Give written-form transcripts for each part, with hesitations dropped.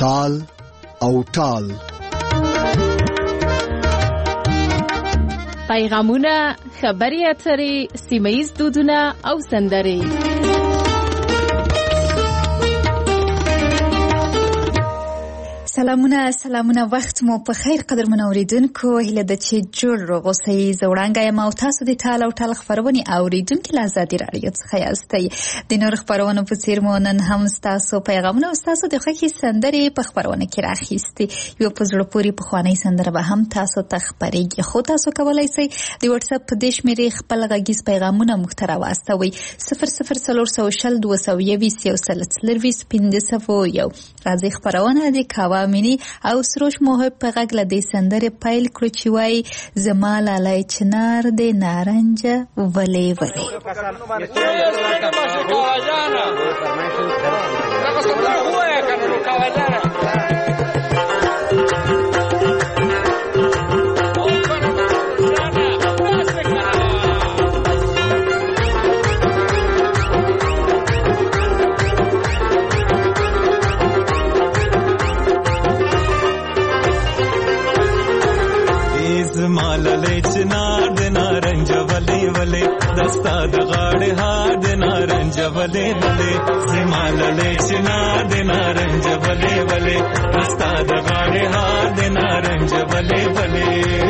تال او ټال. پیغامونه، خبري اترې، سیمه‌ییز دودونه او سندرې. سلامونه وخت مو په خیر قدرمن اوریدونکو. هیله ده چې جوړ روغ اوسئ. زه وړانګه یم او تاسو د ټال او ټال خبرونې اوریدونکي له ازادي راډیو څخه یاستئ. د نور خبرونو په څیر مو نن هم ستاسو پیغامونه او ستاسو د خوښې سندرې په خبرونه کې راخیستې. یو په زړه پورې پخوانۍ سندره به هم تاسو ته خپرېږي، خو تاسو کولی شئ د واتساپ په دې شمېرې خپل غږیز پیغامونه موږ ته راواستوئ. 00420 221 1501. راځئ خپرونه د کاوه مینی او سروش محب په غږ له دې سندرې پیل کړو چې وایي زما لالای چنار د نارنج ولې ولې. مالله چنار د نارنج ولې ولې دستا د غاړې هار د نارنج ولې ولې زمالله چنار د نارنج ولې ولې دستا د غاړې هار د نارنج ولې ولې.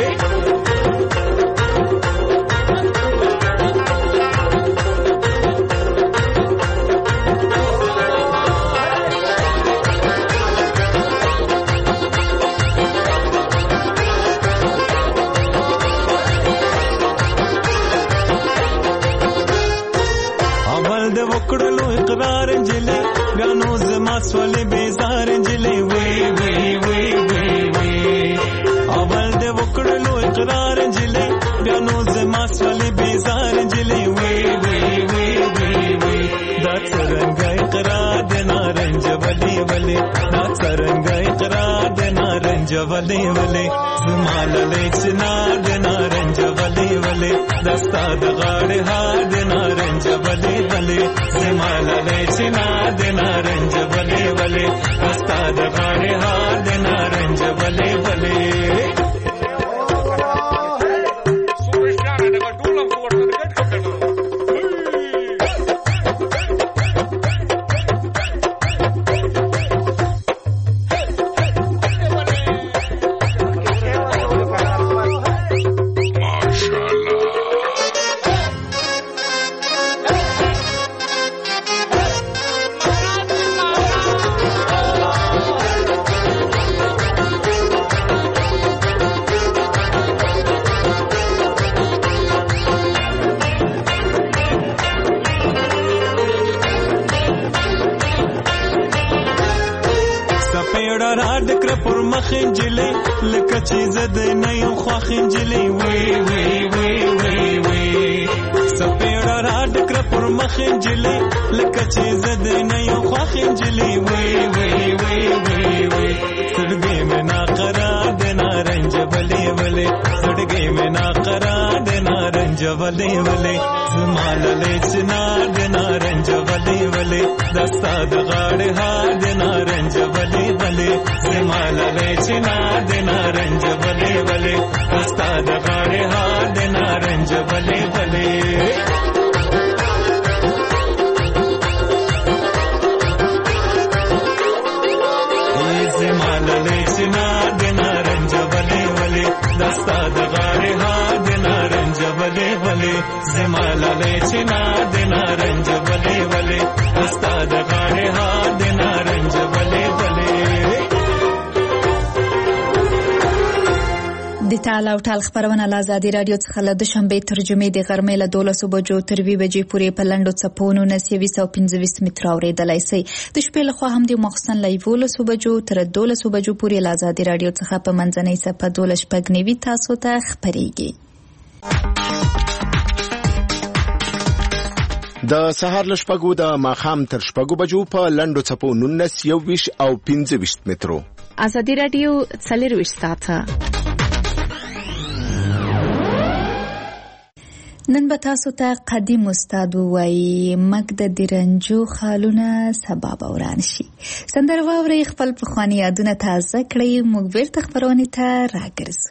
وکړلو اقرار انجلې بیا نو زما سولې بیزار انجلې وی وی وی وی وی. اول دې وکړلو اقرار انجلې بیا نو زما سولې بیزار انجلې وی وی وی وی وی. دا څرنګه اقرار د نارنج ولې ولې دا څرنګه اقرار د نارنج ولې ولې زما لالې چنار د نارنج ولې ولې دستا د غاړې هار د نارنج ولې ولې زمالله چنار د نارنج ولې ولې دستا د غاړې هار د نارنج ولې ولې. خنجلې لکه چې زده نه یو خوا خنجلې وی وی وی وی وی. سپېړه را ډکره پر مخ خنجلې لکه چې زده نه یو خوا خنجلې وی وی وی وی وی. سړګې مې ناقرار د نارنج ولې ولې سړګې مې ناقرار د نارنج ولې ولې زمالله چنار د نارنج ولې ولې دستا د غاړې هار د نارنج ولې ولې زمالله چنار د نارنج ولې ولې دستا د غاړې هار د نارنج ولې ولې. زمالله چنار د نارنج ولې ولې دستا د غاړې هار د نارنج ولې ولې زمالله چنار د نارنج ولې ولې دستا د غاړې هار د نارنج ولې ولې. د ټال او ټال خبرونه له ازادي راډیو څخه له دوشنبې تر جمعې د غرمې له 12 بجو تر 2 بجې پورې په لنډو څپو 1925 متره اورېدلای شئ. د شپې لخوا هم د مخصن له 11 بجو تر 12 بجو پورې له ازادي راډیو څخه په منځنۍ صفحه 12 تاسو ته خبرېږي. د سهار له شپږو د ماښام تر شپږو بجو په لنډو څپو 19 21 او 25 مترو. ازادي راډیو 24 ساعته نن به تاسو ته قدیم استاد وایي مګ د رنجو خالونه سبا به وران شي. سندره واورئ، خپل پخواني یادونه تازه کړئ. موږ بیرته خپرونې ته راګرځو.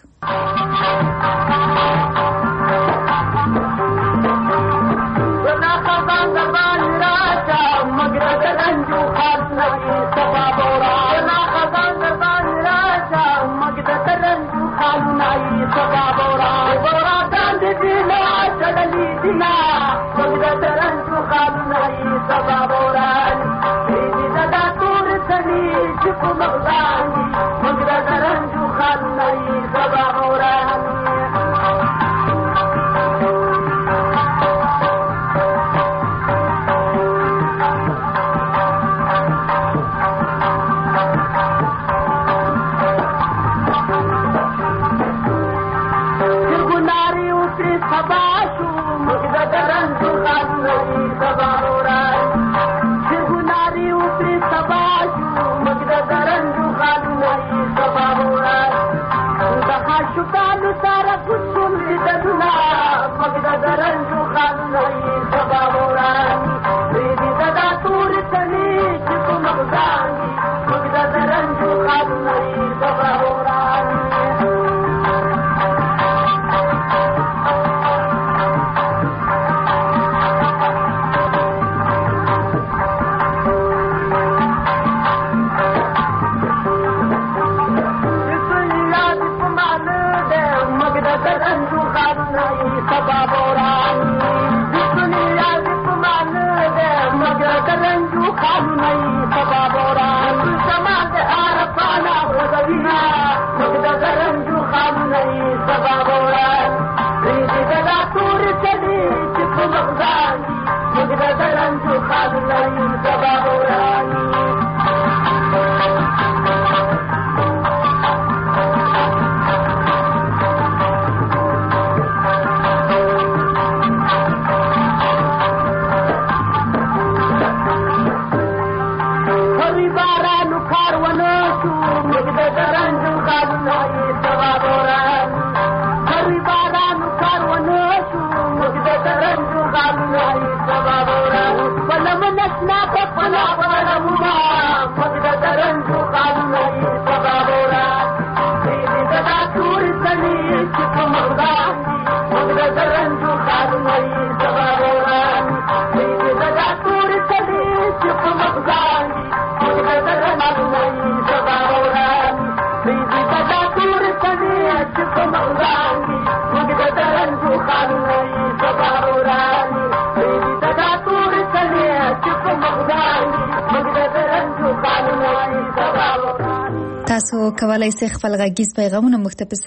تاسو کولای شئ خپل غږیز پیغامونه موږ ته په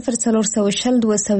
004020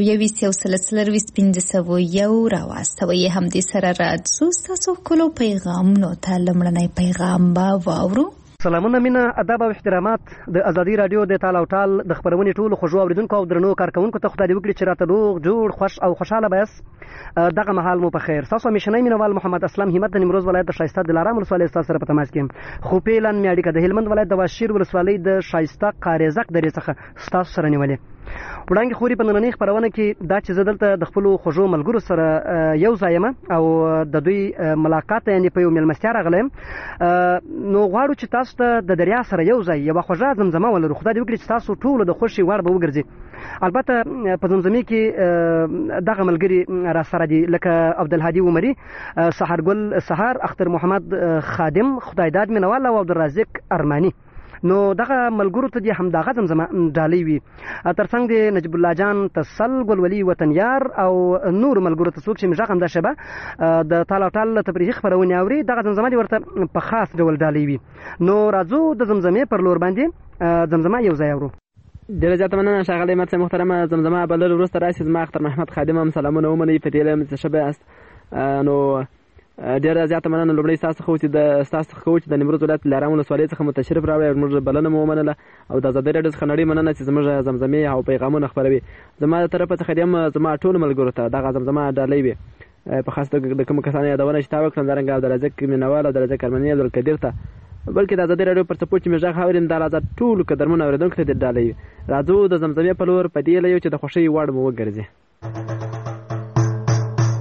220 راواستوئ. همدې سره راځو ستاسو ښکلو پیغامونو ته. لومړنی پیغام به واورو. سلامونه، مینه، ادب او احترامات د ازادي رادیو د تال او ټال د خبرونې ټولو خوږو اوریدونکو او درنو کارکونکو ته خدای دې وکړي چې راته روغ جوړ خوش او خوشاله بیاست. دغه مهال مو په خیر. تاسو همیشنی مینوال محمد اسلام همت د نیمروز ولایت د شایسته دلارام ولسوالۍ تاسو سره په تماس کې. خو پیلن میاړي د هلمند ولایت د واشیر ولسوالۍ د شایسته قاریزک درې څخه تاسو سره نیولې. وړاندې خوري په نننۍ خبرونه کې دا چې زه دلته د خپل خوږو ملګرو سره یو ځای یم او د دوی ملاقات یعنی په یو مېلمستیا راغلم. نو غواړو چې تاسو ته د دریا سره یو ځای یوه خوږه زمزمه ولرو. خدای دې وکړي چې تاسو ټولو د خوښۍ وړ به وګرځي. البته په زمزمې کې دغه ملګري را سره دي لکه عبدالهادي عمري، سحرګل سحر، اختر محمد خادم، خدایداد مینوال او عبدالرازق ارماني. نو دغه ملګرو ته دې همدغه زمزمه ډالۍ وي. ترڅنګ د نجیب الله جان تسل، ګلولي وطنیار او نور ملګرو ته څوک چې مې غږ همدا شبه د تال او ټال تفریحي خپرونې اوري، دغه زمزمه دې ورته په خاص ډول ډالۍ وي. نو راځو د زمزمې پر لور باندې زمزمه یو ځای اورو. ډېره زیاته مننه ښاغلی مت صاحب محترمه. زمزمه بلل وروسته راشي. زما اختر محمد خادم هم سلامونه ومنئ. په دې له څه شبه است. نو ډېره زیاته مننه لومړی ستاسو څخه چې د نیمروز ولایت دلارام ولسوالۍ څخه مو تشریف راوړی. زموږ بلنه مو ومنله او د ازادۍ راډیو څخه نړۍ مننه چې زموږ زمزمې او پیغامونه خپروي. زما د طرفه څخه دې هم زما ټولو ملګرو ته دغه زمزمه ډالۍ وي. په خاص توګه د کومو کسانو یادونه چې تا وکړم همدارنګه عبدالرزاق مینوال، عبدالرزاق ارمني، عبدالقدیر ته، بلکې د ازادۍ راډیو پر څپو چې مې غږ اورین دا راځه ټولو قدرمنو اورېدونکو ته دې ډالۍ وي. راځو د زمزمې په لور په دې لیو چې د خوښۍ وړ مو وګرځي.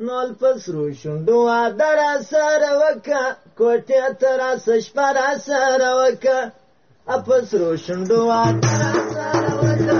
نول پسرو شوندو واده را سره وکه کوټې ته راسه شپه را سره وکه پسرو شوندو واده را سره وکه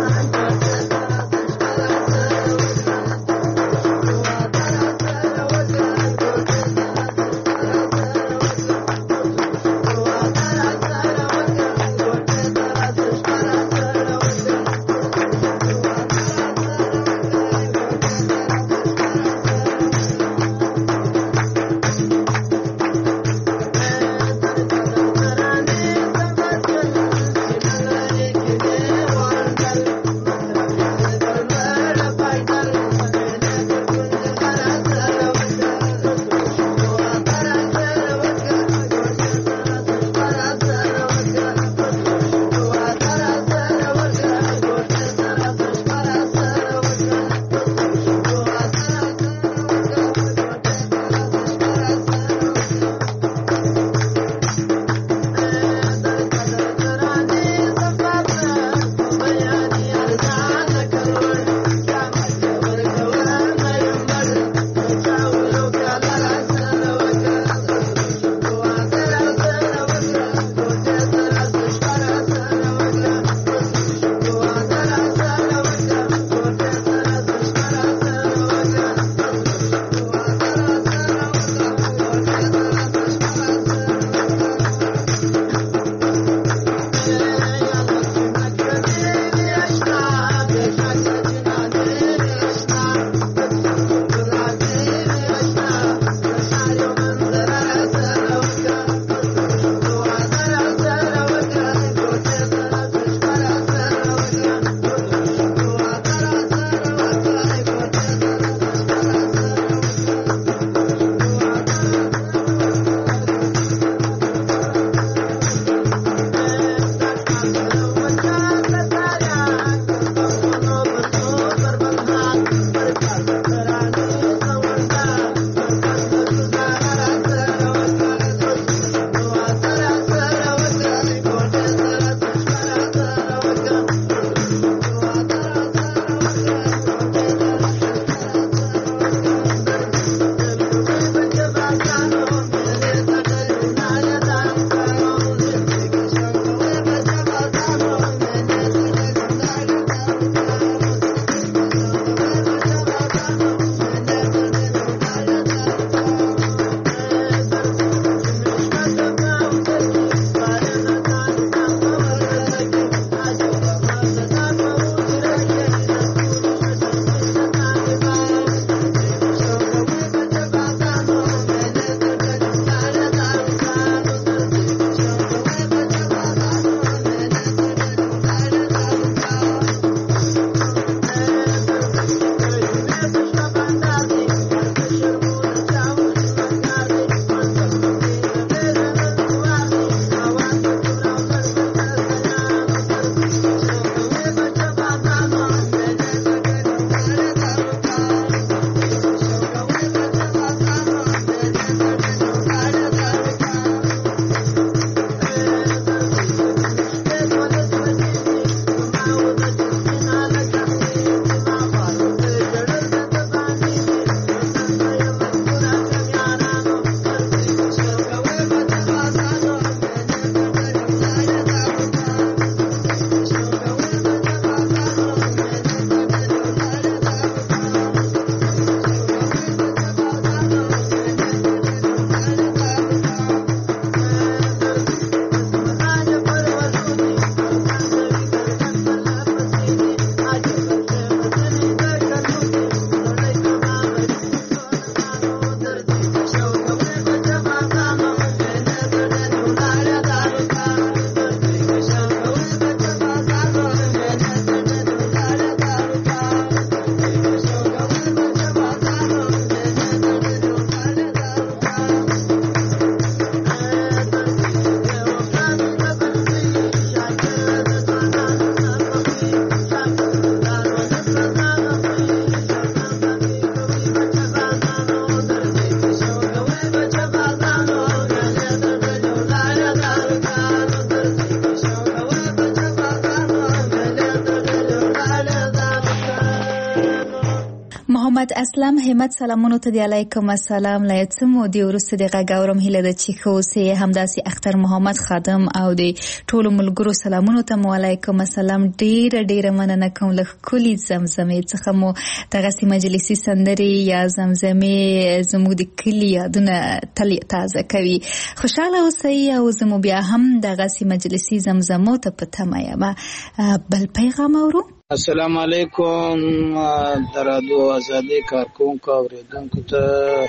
محمد اسلم همت سلامونو ته دی علیکم السلام لایتمو دی ورسته دی غاورم هله د چیخو سه همداسي اختر محمد خادم او دی ټول ملګرو سلامونو ته علیکم السلام ډیر مننه کوم له کلی زمزمه څخه مو دغه سي مجلسي سندري یا زمزمه زموږ د کلی یادونه تل تازه کوي. خوشاله اوسئ او زمو بیا هم دغه سي مجلسي زمزمو ته پته ما بل پیغام اورو. السلام علیکم درادو آزادی کارکونکو اوریدونکو ته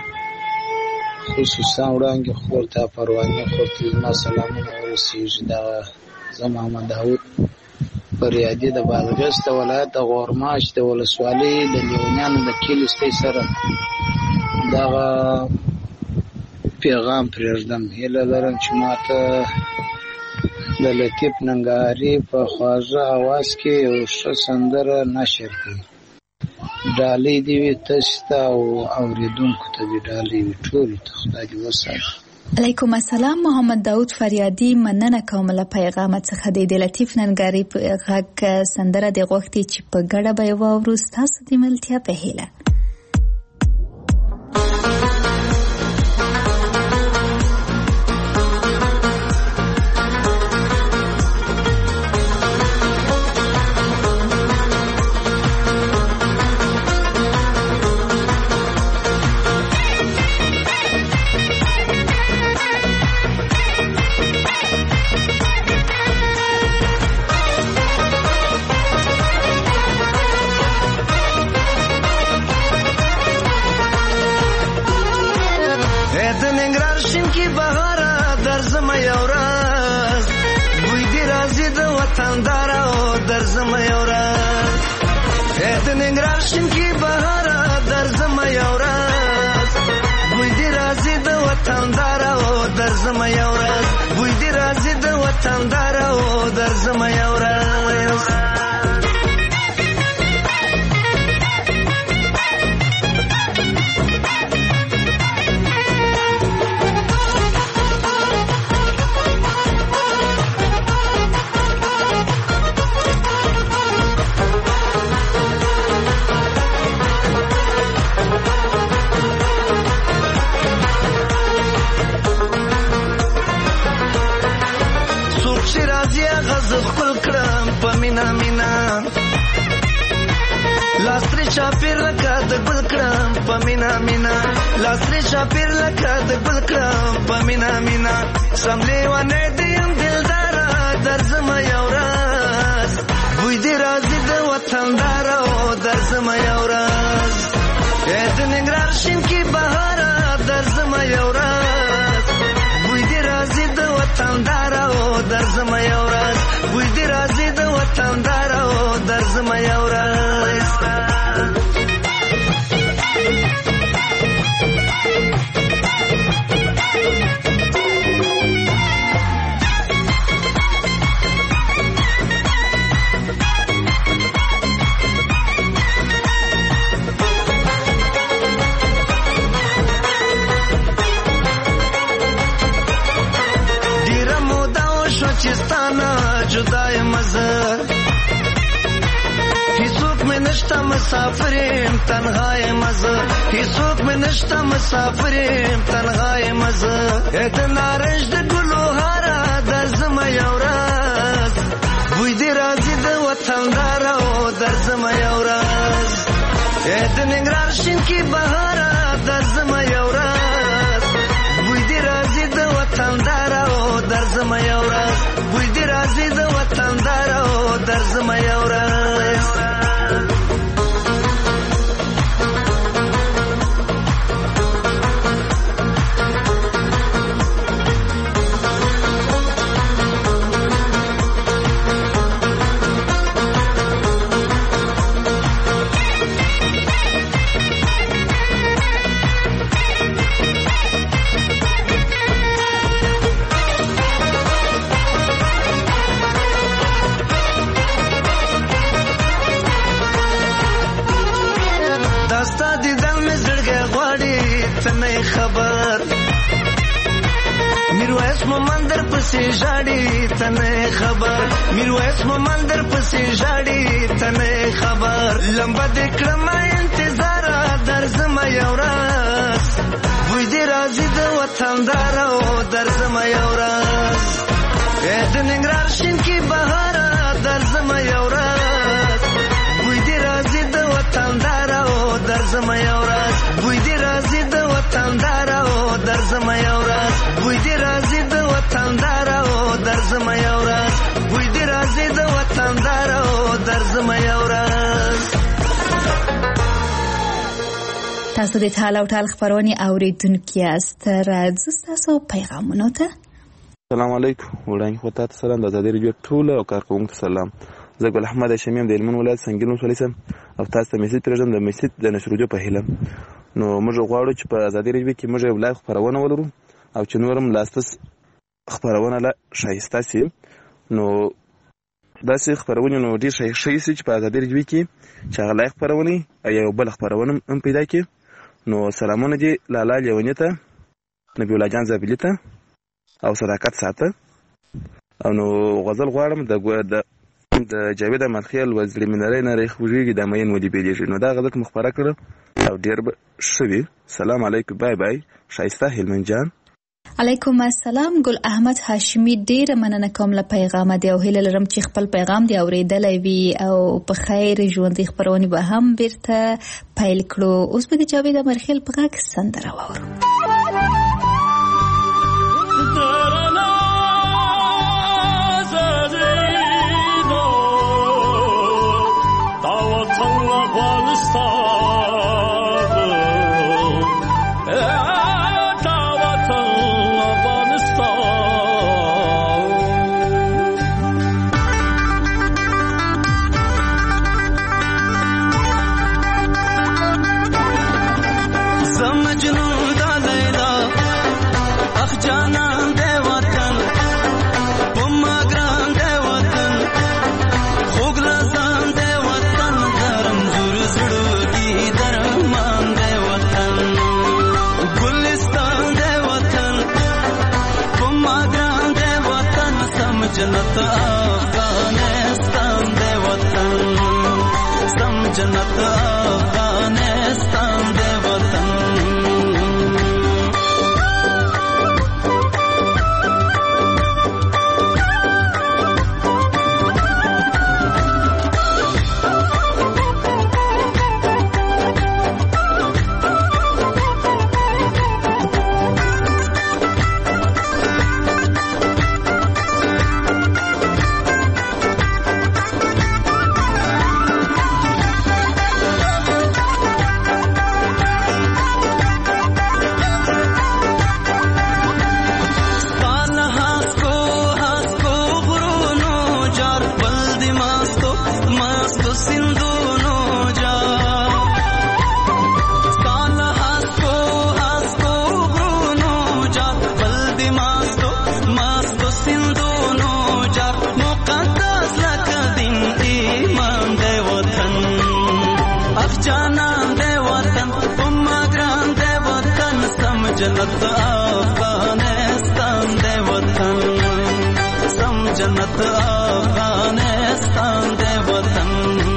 خصوصا وړاندې خورته پروانه خورته زما سلامونه ورسیږي. دا زما محمد داود پریادي د بادغیس ولایت د غورماش د ولسوالۍ د لیونیانو د کلی ستې سره دا پیغام پرېږدم. هیله لرم چې ماته د لطیف ننګاري په خواږه اواز کې یو ښه سندره نشر کړي. ډالۍ دې وي تاسو ته او اورېدونکو ته دې ډالۍ وي ټولو ته. خدای دې وساتي. علیکم السلام محمد داود فریادي مننه کوم له پیغام څخه د لطیف ننګاري په غږ سندره د غوښتي چې په ګډه به واورو. تاسو دې ملتیا په هیله. مسافریم تنهای مزه هیڅوک مې نشته مسافریم تنهای مزه د نارنج د ګلو هاره درځم یو ورځ بوی دې راځي د وطندار او درځم یو ورځ د ننګرهار شین کې بهاره درځم یو ورځ بوی دې راځي د وطندار او درځم یو ورځ بوی دې راځي د وطندار او درځم یو ورځ. خبر میرویس ممندر پسې ژاړي تنه خبر میرویس ممندر پسې ژاړي تنه خبر لمبه د کړم انتظار درځم یو ورځ بوی دې راځي د وطندار او درځم یو ورځ د ننګرهار شین کې بهار درځم یو ورځ بوی دې راځي د وطندار او درځم یو ورځ بوی دې راځي د وطندار او درځم یو ورځ بوی دې راځي د وطندار او درځم یو ورځ بوی دې راځي د وطندار او درځم یو ورځ. تاسو د ټال او ټال خبرونه اوریدونکو یاست. راځو تاسو پیغامونو ته. السلام علیکم. وړاندې خو تاسو سلام د ازادي رادیو ټول او کارکونکو سلام. زه ګل احمد شمیم د هلمند ولایت سنگین ولسوالۍ سم او تاسو ته میسج پرېږدم د میسج د نشرولو په هیله. نو موږ غواړو چې په ازادي رادیو کې موږ یو لایو خبرونه ولرو او چې نورم لاستس خبرونه لا شایسته سي. نو داسې خبرونه نو ډیر شي چې په ازادي رادیو کې چې هغه لایو خبرونه یا بل خبرونه هم پیدا کی. نو سلامونه دي لالا لیونی ته، نبی الله جان زابلی ته او صداقت ساته. او نو غزل غواړم د جاوید احمدخیل وزیر منري نه رخوږي د مین ودی پیلېږي. نو دا غزل مخبره کړ او ډیر شوی. سلام علیکم. بای بای. شایسته هلمند جان. علیکم السلام. ګل احمد هاشمی ډیر مننه کوم له پیغام دی او هیله لرم چې خپل پیغام دی اوریدلای وي او په خیر ژوند خبرونه به هم بیرته پیل کړو. اوس به د جاوید احمدخیل په غږ سندره واورو. जन्नत अफगानिस्तान दे वतन सम जन्नत अफगानिस्तान दे वतन जन्नत अफगानिस्तान दे वतन सम जन्नत अफगानिस्तान दे वतन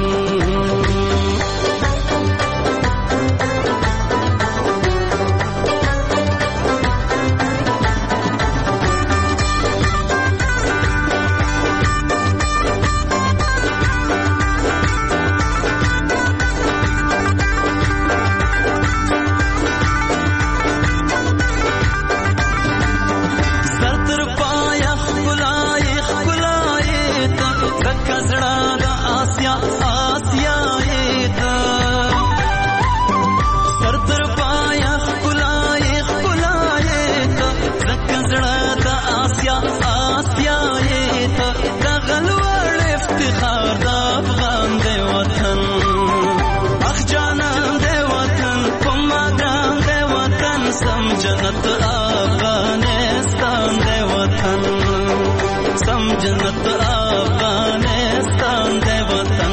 जन्नत अफगानिस्तान दे वतन सम जन्नत अफगानिस्तान दे वतन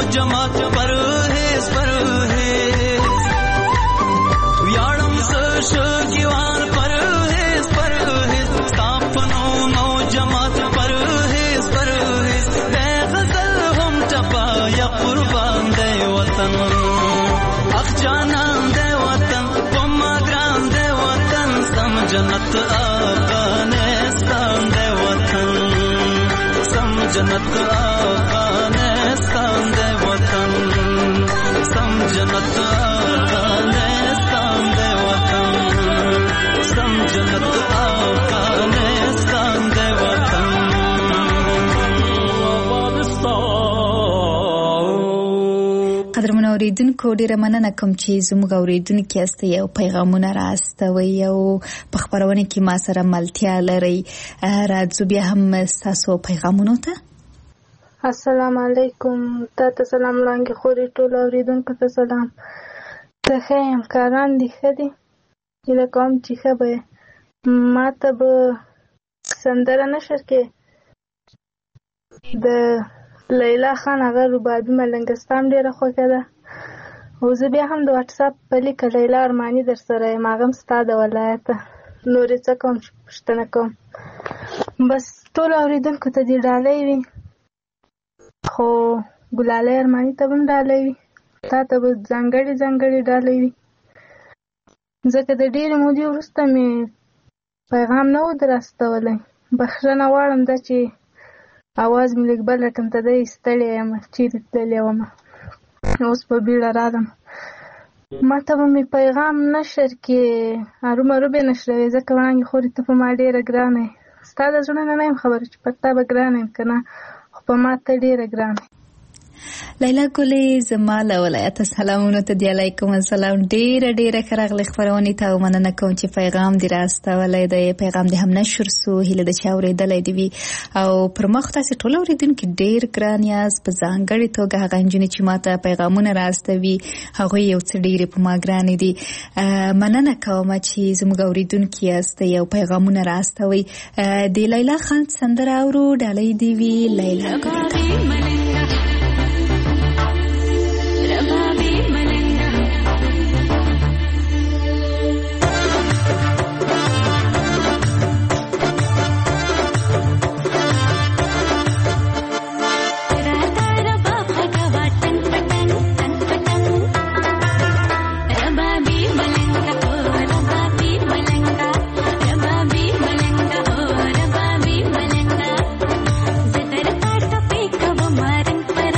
جماعت پرهیز پرهیز ویاړم شوګیوان پرهیز پرهیز ستاپنو نو جماعت پرهیز پرهیز دې غزل هم ټپا یا قربان دې وطن اخ جانان دې وطن پما ګران دې وطن سم جنت افغانستان دې وطن سم جنت افغانستان دې وطن سم جنت افغانستان دې وطن سم جنت افغانستان دې وطن قدرمن اوریدونکو ډیره مننه کوم چې زموږ اوریدونکو یاستئ او پیغامونه راستوي او په خبرونه کې ما سره ملتیا لري. راځو بیا هم تاسو پیغامونو ته. السلام علیکم. تاسو سلام وړاندې خوري ټول اوریدونکو ته سلام. ته خیم کاران دي خدي چې کوم چې خبره ما ته به سندره نشر کې د لیلا خان هغه ربابي ملنګستان ډیره خوښه ده او زه بیا هم د واتس اپ په لیک لیلا ارماني در سره یم هغه هم ستا د ولایته نورې څه کوم چې پوښتنه کوم بس ټول اوریدونکو ته دې ډالۍ وي خو ګلالۍ ارماني ته به هم ډالۍ وي تا ته به ځانګړې ډالۍ وي ځکه د ډېرې مودې وروسته مې پیغام نه و در استولی بخښنه غواړم دا چې اواز مې لږ بل رقم ته دی ستړې یم چیرې تللې ومه اوس په بیړه راغلم ما ته به مې پیغام نشر کې ارومرو به نشروي ځکه وړاندې خورې ته په ما ډېره ګرانه یې ستا د زړه نه یم خبره چې په تا به ګرانه یم که نه خو په ما ته ډېره ګرانه لیلا ګلې زما له ولایته سلامونه ته دی. علیکم السلام. ډېره ښه راغلې خپرونې ته او مننه کوم چې پیغام دې راستولی دی. پیغام دې هم نشر سو هیله ده چې اورېدلی دې وي او پر مخ تاسې ټول اورېدونکي ډېر ګران یاست په ځانګړې توګه هغه نجونې چې ما ته پیغامونه راستوي هغوی یو څه ډېرې په ما ګرانې دي. مننه کوم چې زموږ اورېدونکي یاستئ او پیغامونه راستوئ. د لیلا خان سندره اورو ډالۍ دې وي لیلا पर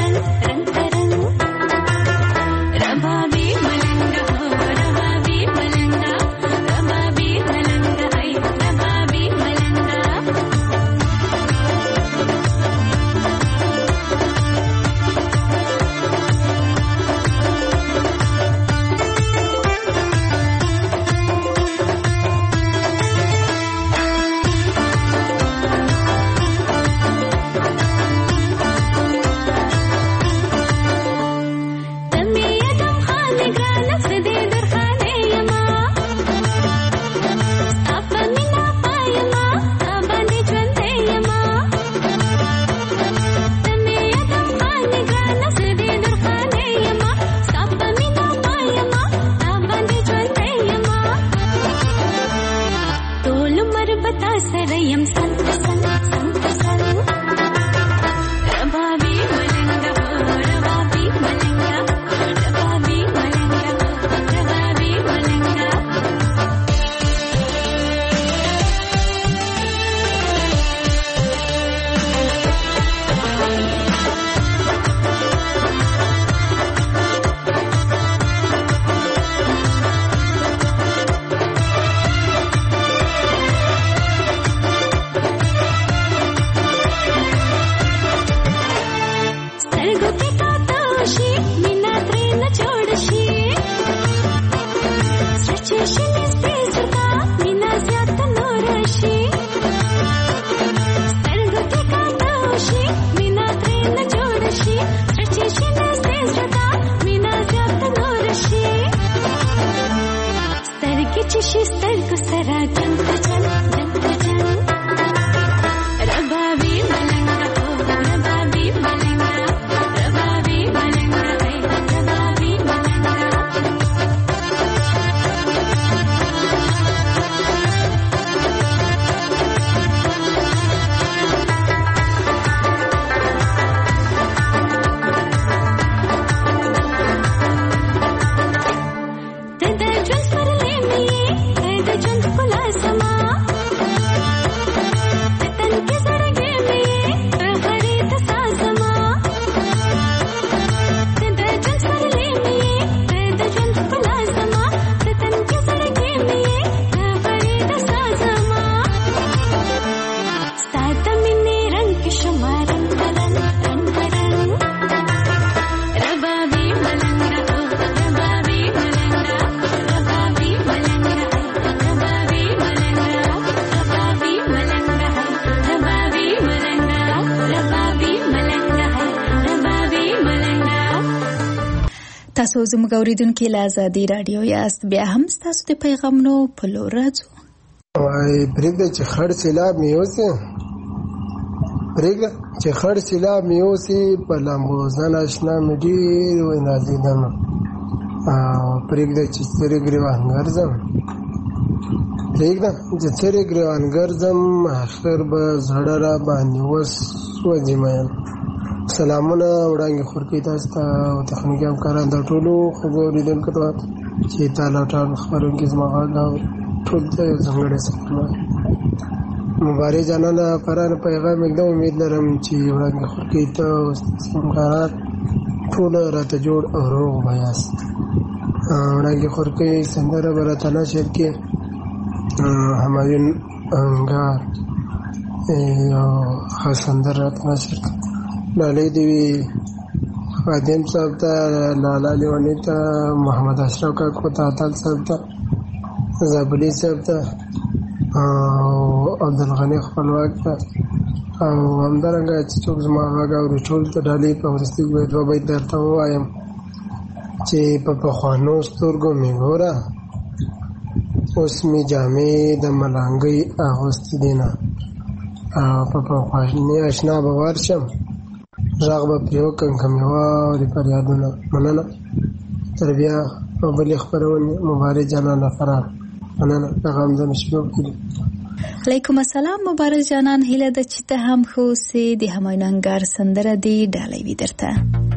تاسو زموږ اوریدونکو له آزادي رادیو یاست. بیا هم تاسو د پیغامونو په لور راځو. وای پرېږده چې خړ سیلاب مې یوسي، پرېږده چې خړ سیلاب مې یوسي، په لامبو ځان اشنا مې ډېر ونازېدم، پرېږده چې څرې ګرېوان ګرځم، پرېږده چې څرې ګرېوان ګرځم، آخر به زړه را باندې وسوځي مین. سلامونه وړاندې خورکۍ تاسو ته او تخنیکي همکاران د ټولو خوږو اورېدونکو ته چې تاله ټال خپرونکي زما غږ اوري، ټول ته یو ځانګړی سلام وایم. مبارک جانانه پرانه پیغام एकदम امید لرم چې وړاندې خورکۍ ته او همکاران ټول راته جوړ او روغ به یاست. وړاندې خورکۍ سندره به راته نشر کړي همایون انګار یو ښه سندره راته نشر کړي. لالی دیوی خادم صاحب ته، لالا لیونی ته، محمد اشرف کاکو ته، اتل صاحب ته، زابلی صاحب ته او عبدالغنی خپلواک ته او همدارنګه چې څوک زما غږ اوري ټول ته ډالۍ په وروستي کې دوه بیت درته ووایم چې په پخوانو سترګو مې ګوره، اوس مې جامې د ملانګۍ اغوستې دي نه، په پخواني اشنا به ورشم، غږ به پرې وکړم که مې واوري فریادونه. مننه. تر بیا او بلې خپرونې مبارک جانانه فرار. مننه. پیغام د مشبوب کړي. علیکم السلام مبارک جانان، هیله ده چې ته هم ښه اوسې. د همایون انګار سندره دې ډالۍ وي درته.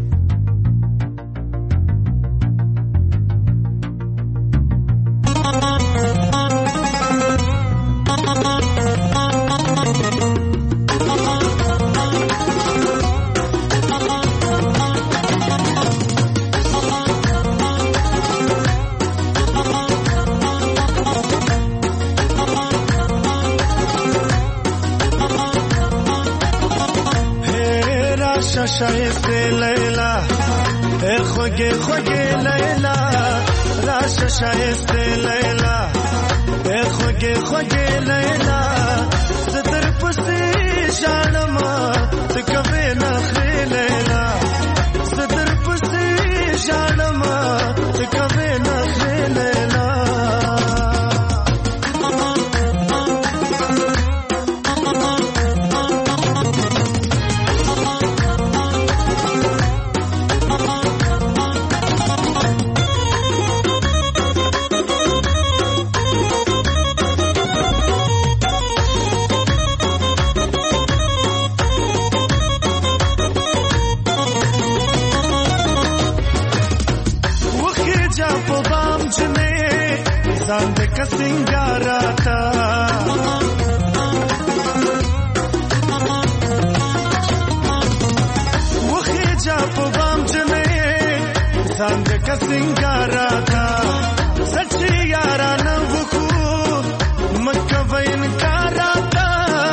شایسته لیلا ای خوږه خوږه لیلا، راشه شایسته لیلا ای خوږه خوږه لیلا، زه در پسې ژاړم ته کوې نخرې لیلا، زه در پسې ژاړم ته کوې نخرې لیلا. सिंगाराता मुखे जा पवाम जने सांद का सिंगाराता, सच्ची यारा न वखू मक्का वैन काराता,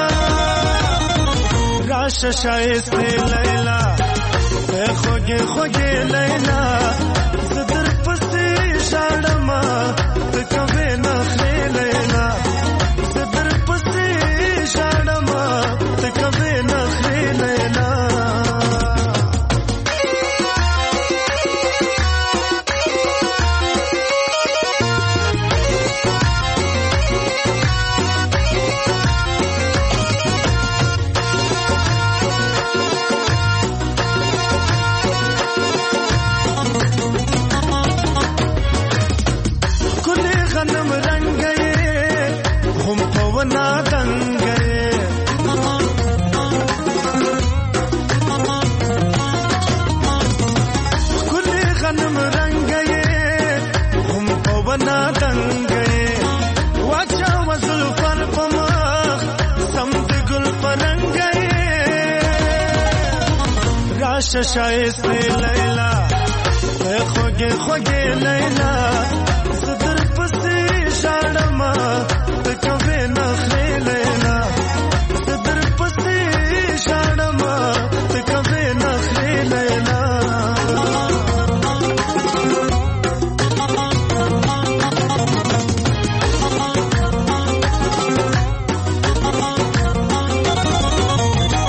राश शायस्ते लैला ए खोगे खोगे लैला, सदर पस्ती शाड़मा कवे नखरे लेला, सदर पस्ती शाड़मा कवे नखरे लेला. शायस्ते लैला खोगे खोगे लैला, सदर पस्ती शाड़मा कवे नखरे लैला, सदर पस्ती शाड़मा कवे नखरे लैला.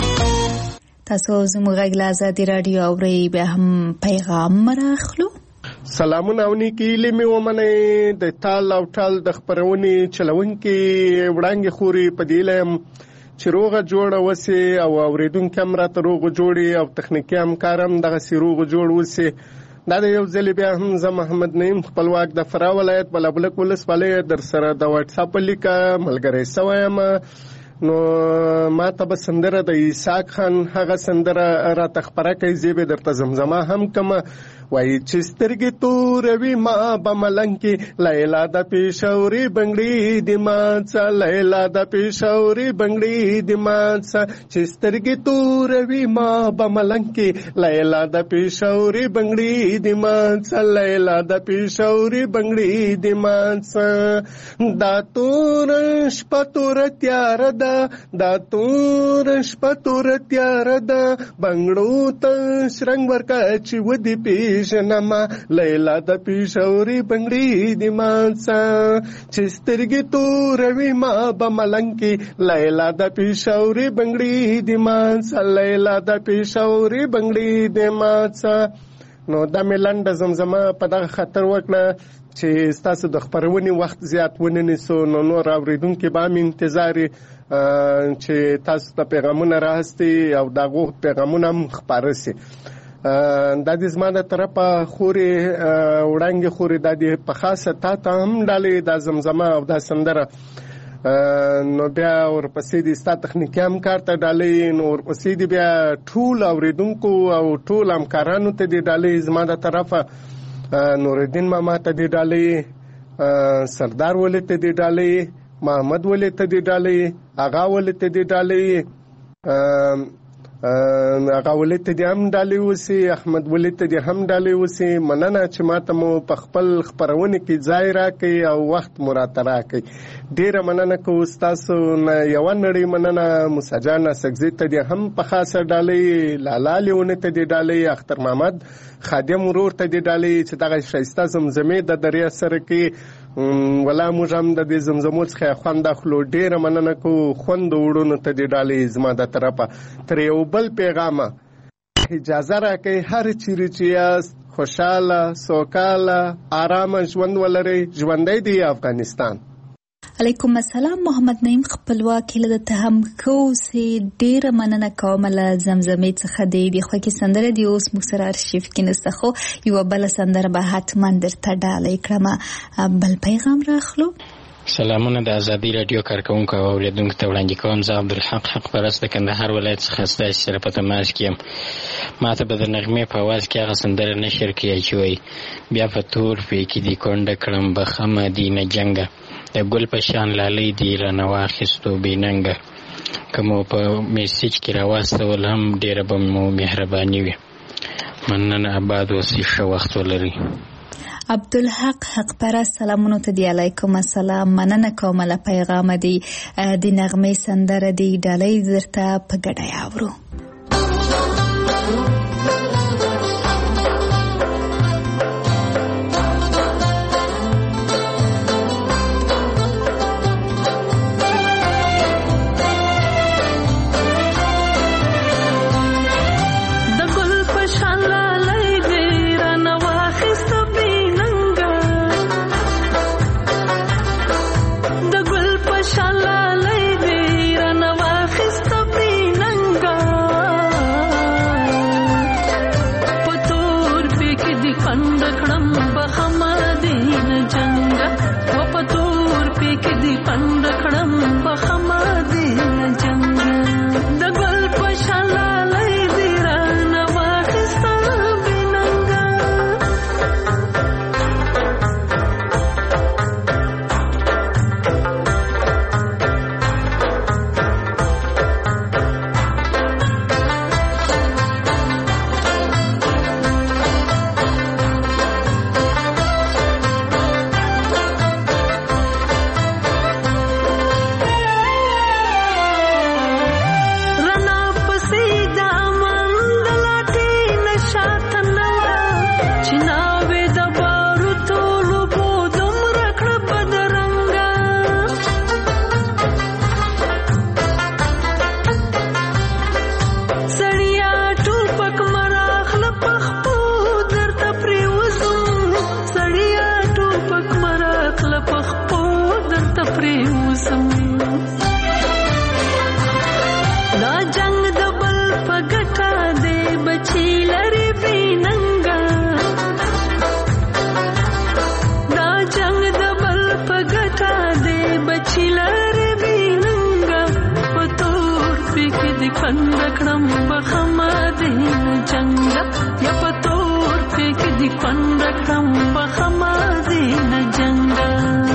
تاسو زموږ غږ له آزادي رادیو اورئ. بیا هم پیغام راخلو. سلامونه او نیکی لیمې ومنئ. د تال او ټال د خپرونې چلونکي وړانګې خوري په دې لیم چې روغه جوړه وسي او اوریدونکي هم راته روغه جوړي او تخنیکي همکار هم دغسې روغه جوړ وسي. دا د یو ځل بیا هم زه محمد نعیم خپلواک د فراه ولایت بلابلک ولسوالۍ در سره د واټساپ په لیکه ملګری سوی یم. نو ما ته به سندره د اسحاق خان هغه سندره راته خپره کوي، زه به درته زمزمه هم کومه. وایي چې سترګې توروي ما به ملنګ کې لیلا د پېښوري بنګړي د ماڅه، لیلا د پېښوري بنګړي د ماڅه، چې سترګې توروي ما به ملنګ کې لیلا د پېښوري بنګړي د ماڅه، لیلا د پېښوري بنګړي د ماڅه. دا تور شپه تور تیاره ده، دا تور شپه تور تیاره ده، بنګړو ته شرنګ ورکه چې ودې پیژنما، لیلا د پېښوري بنګړي د ماڅه، چې سترګې توروي ما به ملنګ کې لیلا د پېښوري بنګړي د ماڅه، لیلا د پېښوري بنګړي د ماڅه. نو دا مې لنډه زمزمه په دغه خاطر وکړه چې ستاسو د خپرونې وخت زیات ونه نیسو. نو نور اورېدونکي به هم انتظار چې تاسو ته پیغامونه راهستي او دغو پیغامونه هم خپاره سي. دا د زما د طرفه خورې وړانګې خورې دا د په خاصه تا ته هم ډالې دا زمزمه او دا سندره. نو بیا ورپسې د ستا تخنیکي همکار ته ډالې، نو ورپسې د بیا ټول اورېدونکو او ټول همکارانو ته د ډالې زما د طرفه. نورالدین ماما ته د ډالې، سردار ولي ته د ډالې، محمد ولي ته د ډالې، آغا ولي ته د ډالې، هغه ولي ته دې هم ډالې وسي، احمد ولي ته دې هم ډالې وسي. مننه چې ماته مو په خپل خپرونې کې ځای راکړئ او وخت مو راته راکړئ. ډېره مننه کوو ستاسو نه. یوه نړۍ مننه موسی جان اسکزي ته دې هم په خاصه ډالۍ، لالا لیونې ته دې ډالۍ، اختر محمد خادم ورور ته دې ډالۍ چې دغه ښایسته زمزمې د دریا سره کې ولا موږ هم د دې زمزمو څخه خوند اخلو. ډېره مننه کوو. خوند وړونو ته دې ډالۍ زما د طرفه. تر یو بل پیغامه اجازه راکئ هر چیرې چې یاست خوشحاله سوکاله آرامه ژوند ولرئ. ژوندی دی افغانستان. علیکم السلام محمد نعیم خپلواک هیله ده ته هم ښه اوسې. ډېره مننه کوم له زمزمې څخه د خوږې سندرې دي اوس موږ سره ارشیف کې نسته، خو یوه بله سندره به حتما درته ډالۍ کړم. بل پیغام راخلو. سلامونه د ازادي راډیو کارکونکو او اوریدونکو ته وړاندې کوم. زه عبدالحق حق پرست د کندهار ولایت څخه ستاسو سره په تماس کې یم. ما ته به د نغمې په اواز کې هغه سندره نشر کړي چې وایي بیا په تور پې کې دي کونډه کړم بخمه دي نه جنګه، د ګل په شان لالۍ دي رانه واخیستو بې ننګه، که مو په میسیج کې راواستول هم ډېره به مو مهرباني وي. مننه. آباد اوسئ، ښه وخت ولرئ. عبدالحق حق پرست سلامونو ته دی. علیکم السلام. مننه کوم له پیغام دی د نغمې سندره دی ډالۍ درته په ګډه اورو. خوند کړم په خمازې نه جنګه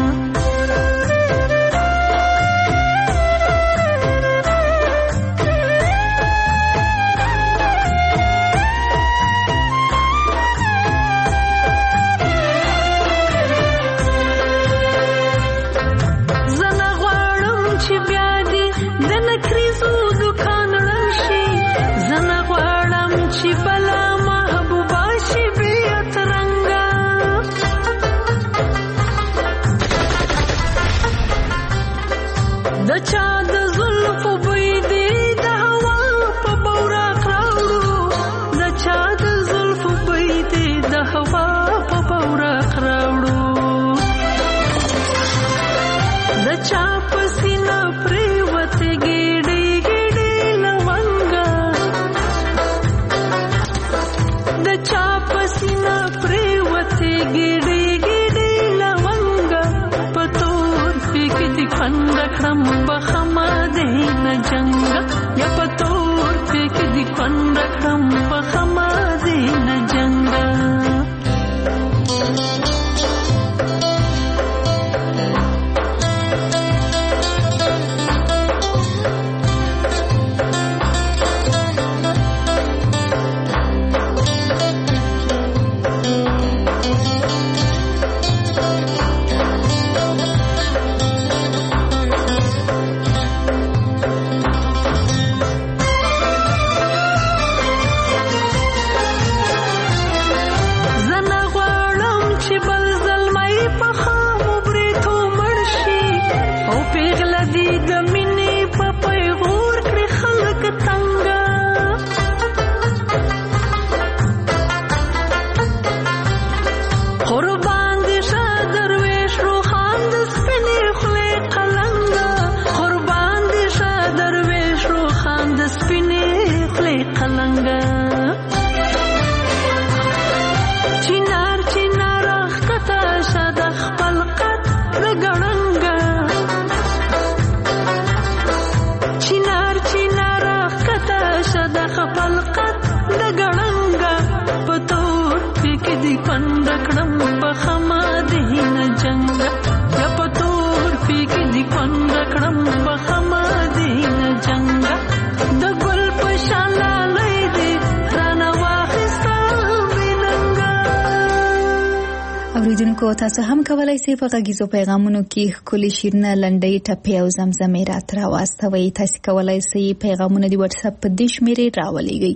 تاسو هم کولای شئ په غږیزو پیغامونو کې ښکلي شعرونه لنډۍ ټپې او زمزمې راته راواستوئ. تاسو کولای شئ پیغامونه د واتس اپ په دې شمېرې راولېږئ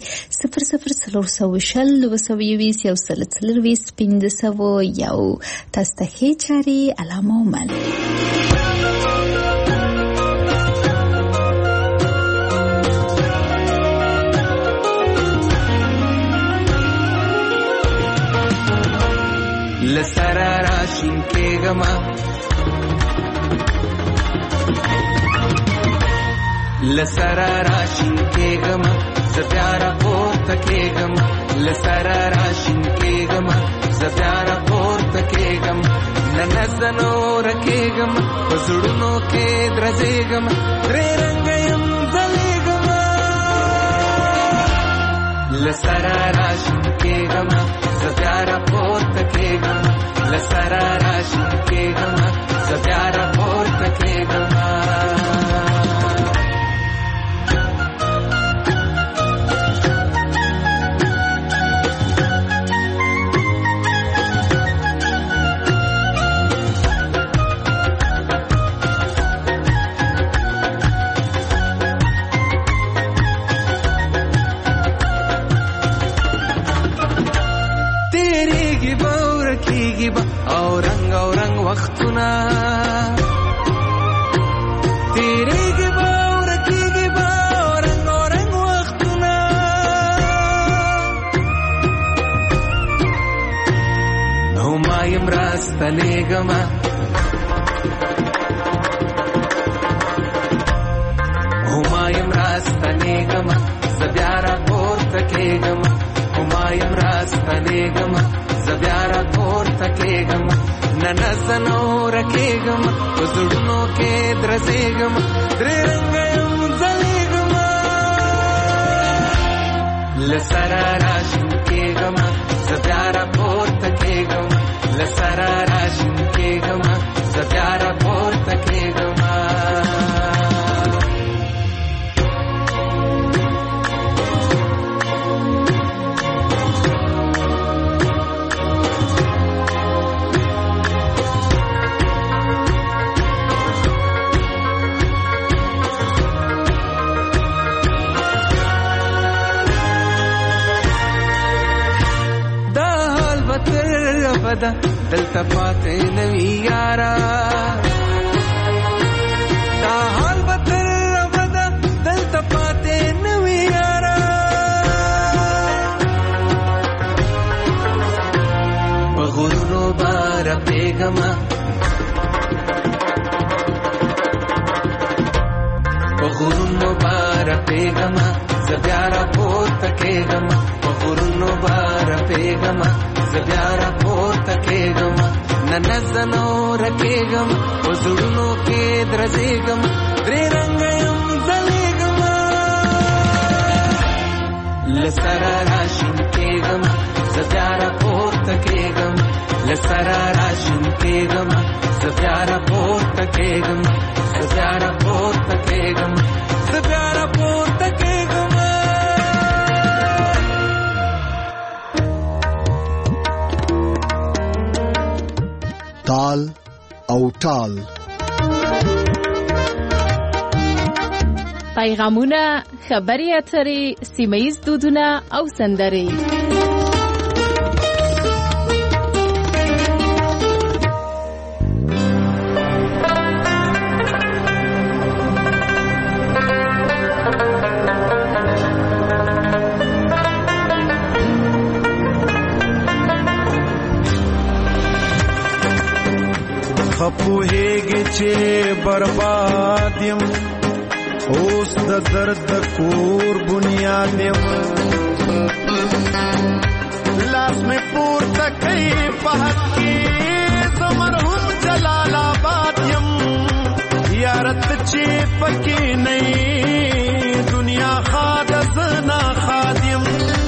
004020401501. تاسو ته ښې چارې علامه ومن. لسرا راشین کېږما لسرا راشین کېږما زبیارا پورته کېږما لسرا راشین کېږما زبیارا پورته کېږما ننزنو رکېږما پزړونو کې درځېږما درې رنګ يم ځلېږما لسرا راشین کېږما زبیارا پورته کېږما لسرا راشین کېږما زبیارا پورته کېږما او رنگ وختونه تیریږي به او رکیږي به او رنگ وختونه نو ما یم راستنېږمه ما یم راستنېږمه زه بیا راپورته کېږمه ما یم راستنېږمه زه بیا راپورته کېږمه نه زه نوره کېږمه په زړونو کې درځېږمه درې رنګه یم ځلېږمه له سره راشین کېږمه زه بیا راپورته کېږم له سره راشین کېږم زه بیا راپورته کېږم بدا دلته پاتې نوي یارا دا حال به تر بدا دلته پاتې نوي یارا په غرونو بار پیغما په غرونو بار پیغما زه بیا راپورته کېږم په غرونو بار پیغما زه بیا راپورته کېږم نه زنو رکېږم په زړونو کې درځېږم درې رنګه یم ځلېږم له سره راشین کېږم زه بیا راپورته کېږم له سره راشین کېږم زه بیا راپورته کېږم زه بیا راپورته کېږم زه بیا راپورته کېږم تال او ټال پیغامونه، خبرې اترې، سیمه ییز دودونه او سندرې. خپوهیږي چې برباد یم اوس د درد د کور بنیاد یم لاس مې پورته کوي په حق کې زه مرحوم جلال آباد یم یارت چې پکې نه دنیا خاد زنا خادم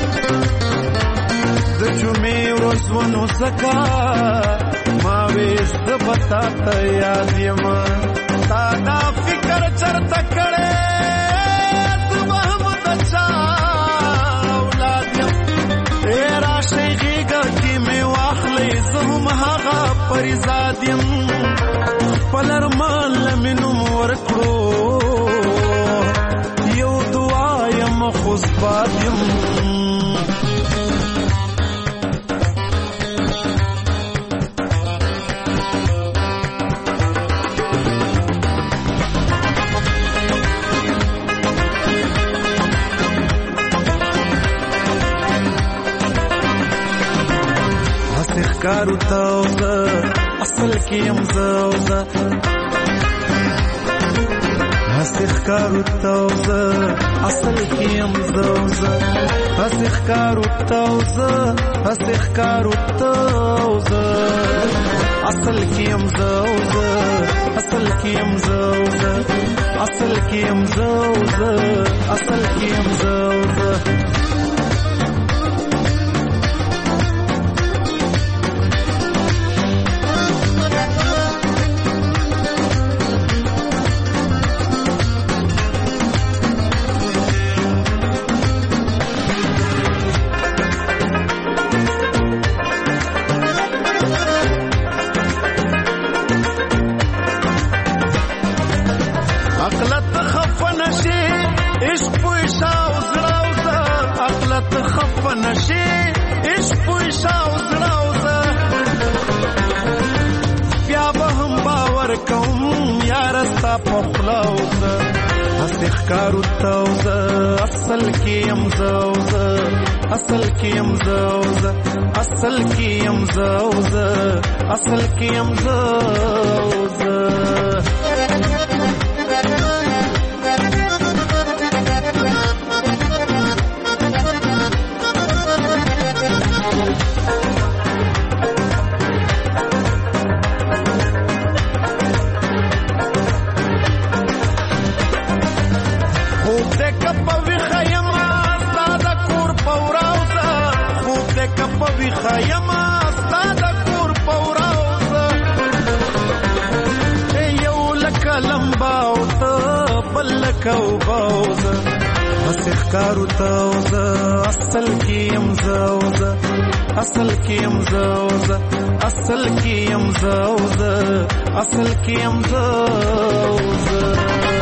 د جمعې ورځ ونو زکا ما وېست بتا ته یاد یم تا دا فکر چرته کړې ته به هم د چا اولاد یم راشه غېږه کې مې واخلې زه هم هغه پریزاد یم خپل ارمان له مې نوم ورکړو یو دعا یم خو زباد یم کارو تاوزه اصل کې يم زوزه هسخ کارو تاوزه اصل کې يم زوزه هسخ کارو تاوزه هسخ کارو تاوزه اصل کې يم زوزه اصل کې يم زوزه اصل کې يم زوزه اصل کې يم زوزه کارو تاوزه اصل کې يم زوزه اصل کې يم زوزه اصل کې يم زوزه اصل کې يم زوزه کو بوزه بس ښکارو توزه اصل کې یم زوزه اصل کې یم زوزه اصل کې یم زوزه اصل کې یم زوزه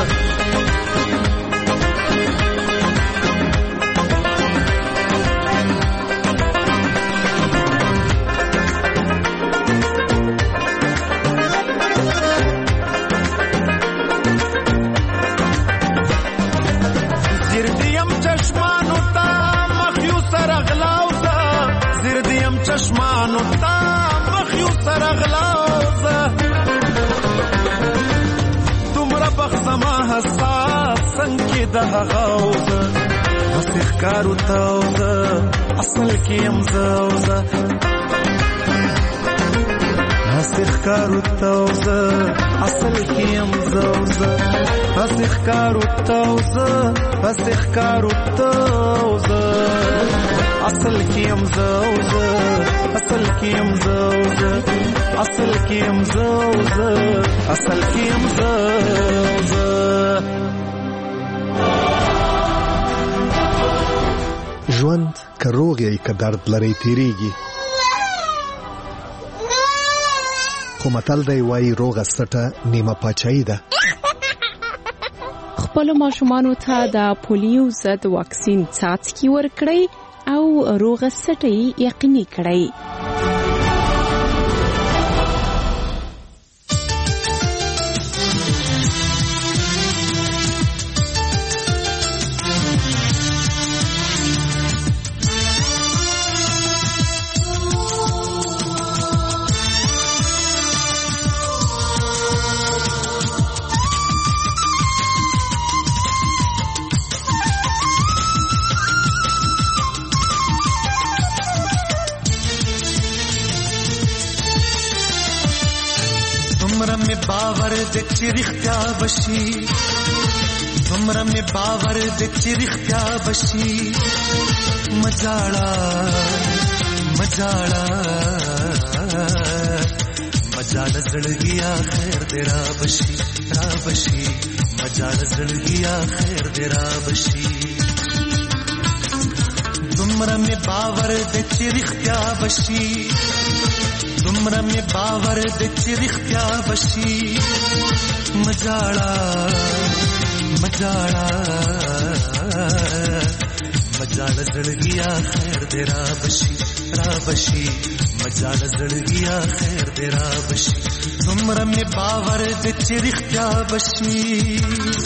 چشمانو تا مخیو سرغلاوزه دومره بخزما حساس څنګه د هغوزه بس ښکارو توزه اصل کې یم زوزه بس ښکارو توزه اصل کې یم زوزه بس ښکارو توزه بس ښکارو توزه اصل کې یم زوزه اصل کې یم زوزه اصل کې یم زوزه اصل کې یم زوزه ژوند که روغ یې که درد لري تیریږي خو متل دی وایي روغه سټه نیمه پاچاهي ده. خپلو ماشومانو ته د پولیو ضد واکسین څاڅکي ورکړئ او روغه سټه یقیني کړئ. باور د چریختیا بشي تمره می باور د چریختیا بشي مجاړه مجاړه مجاړه زړګیا خیر دې را بشي را بشي مجاړه زړګیا خیر دې را بشي تمره می باور د چریختیا بشي تمره می باور د چریختیا بشي مجاړه مجاړه مجاړه زړګیا خیر دې را بشي را بشي مجاړه زړګیا خیر دې را بشي تمره می باور د چریختیا بشي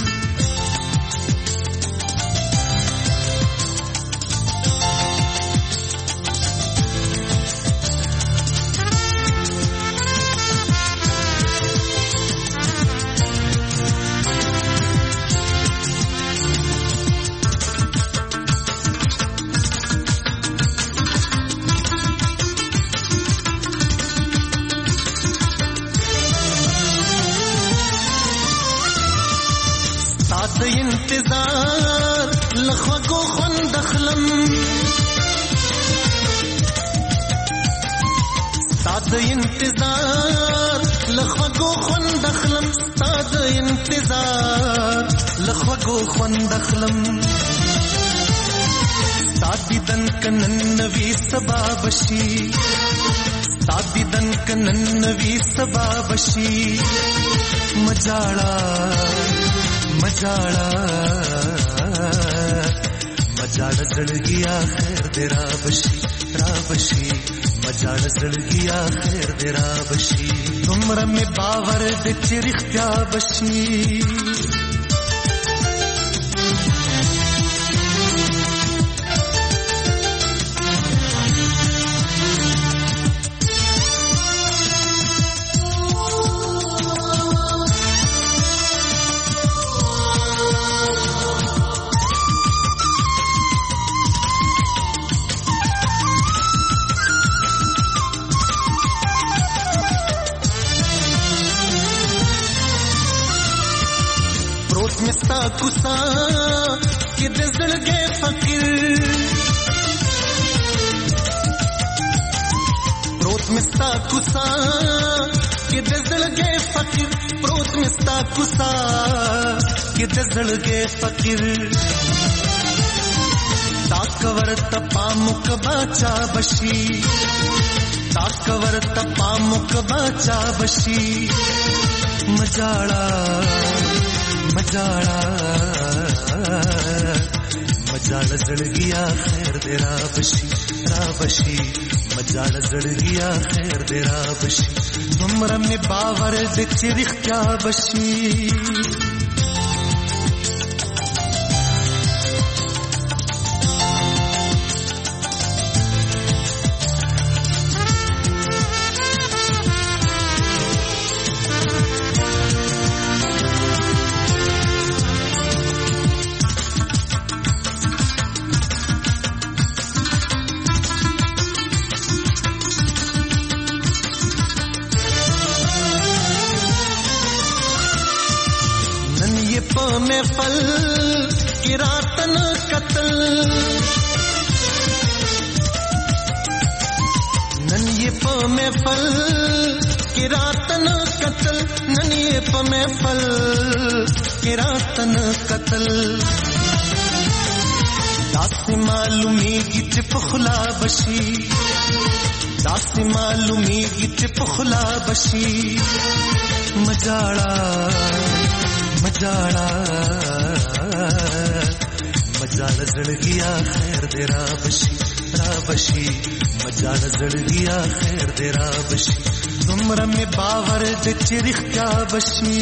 انتظار لخوگو خوند اخلم ستاد انتظار لخوگو خوند اخلم ستاد انتظار لخوگو خوند اخلم ستاد دیدن کنن نوی سبا بشی ستاد دیدن کنن نوی سبا بشی مجاڑا مجاړه مجاړه زړګیا خیر دې را بشي را بشي مجاړه زړګیا خیر دې را بشي تمره می باور د چریختیا بشي مستا کوسا کې د زړګي فقیر پروت مستا کوسا کې د زړګي فقیر پروت مستا کوسا کې د زړګي فقیر ताकवर तपा मुक बाचा बशी ताकवर तपा मुक बाचा बशी मजाड़ा मजाड़ा मजाड़ा जड़ गया खैर दे राबशी राबशी मजाड़ा जड़ गया खैर दे राबशी तुमरा में बावर दे चिरिख क्या बशी में फल किरातन कतल नन ये प में फल किरातन कतल नन ये प में फल किरातन कतल दासी मालूमी गिट पुखला बशी दासी मालूमी गिट पुखला बशी मजाड़ा मजाड़ा मजाड़ा जड़ गया खैर दे राबशी राबशी मजाड़ा जड़ गया खैर दे राबशी तुमरा में बावर दे चिरिख क्या बशी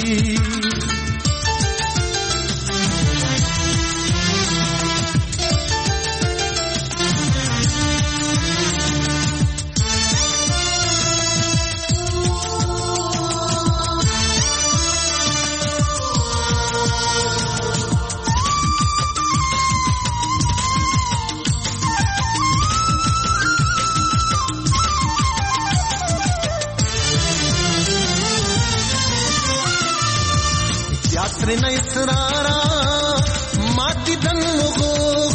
न इसरारा माती दन मुगो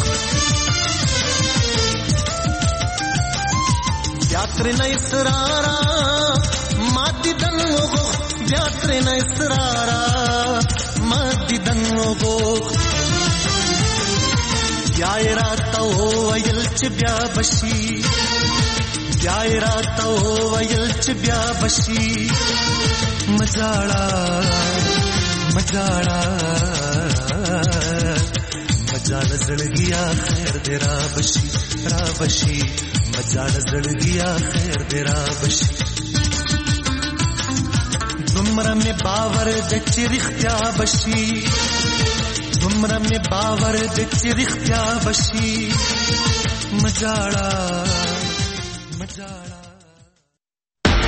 यात्रे न इसरारा माती दन मुगो यात्रे न इसरारा माती दन मुगो यायरा तो अयल च ब्या बशी यायरा तो अयल च ब्या बशी मजाड़ा मजाड़ा मजाड़ा जड़ गया खैर दे राबशी राबशी मजाड़ा जड़ गया खैर दे राबशी तुमरा में बावर दे चिरिख क्या बशी तुमरा में बावर दे चिरिख क्या बशी मजाड़ा